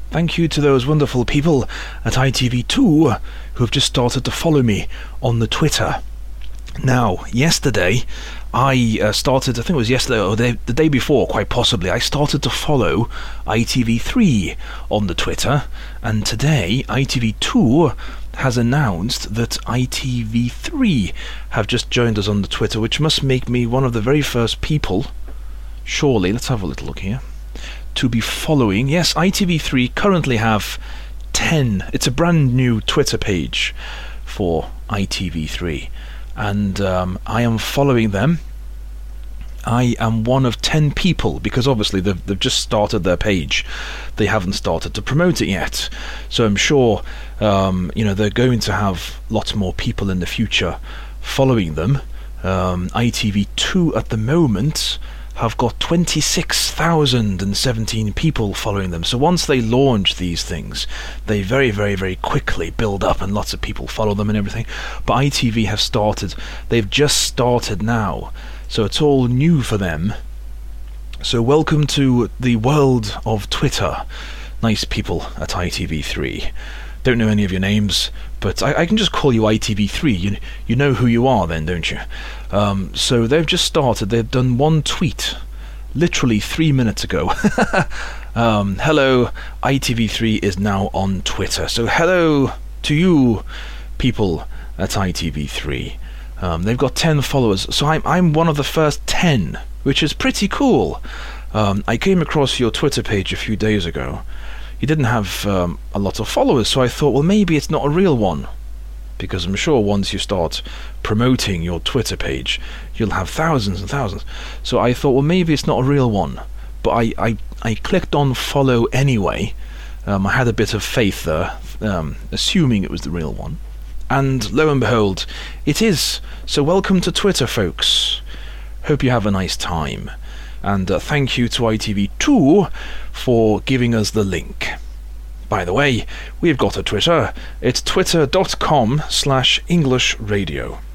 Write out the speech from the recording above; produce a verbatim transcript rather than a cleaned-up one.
Thank you to those wonderful people at I T V two who have just started to follow me on the Twitter. Now, yesterday, I uh, started, I think it was yesterday or the, the day before, quite possibly, I started to follow I T V three on the Twitter, and today I T V two has announced that I T V three have just joined us on the Twitter, which must make me one of the very first people, surely, let's have a little look here, to be following. Yes, I T V three currently have ten, it's a brand new Twitter page for I T V three. And um, I am following them. I am one of ten people, because obviously they've, they've just started their page. They haven't started to promote it yet. So I'm sure um, you know, they're going to have lots more people in the future following them. Um, I T V two at the moment have got twenty-six thousand seventeen people following them. So once they launch these things, they very, very, very quickly build up and lots of people follow them and everything. But I T V have started, they've just started now, so it's all new for them. So welcome to the world of Twitter, nice people at I T V three. Don't know any of your names, but I, I can just call you I T V three. You you know who you are then, don't you? Um, so they've just started. They've done one tweet, literally three minutes ago. um, hello, I T V three is now on Twitter. So hello to you, people at I T V three. Um, they've got ten followers. So I'm I'm one of the first ten, which is pretty cool. Um, I came across your Twitter page a few days ago. You didn't have um, a lot of followers, so I thought, well, maybe it's not a real one, because I'm sure once you start promoting your Twitter page, you'll have thousands and thousands. So I thought, well, maybe it's not a real one, but I, I, I clicked on follow anyway. Um, I had a bit of faith there, um, assuming it was the real one, and lo and behold, it is. So welcome to Twitter, folks. Hope you have a nice time. And uh, thank you to I T V two for giving us the link. By the way, we've got a Twitter. It's twitter dot com slash English radio.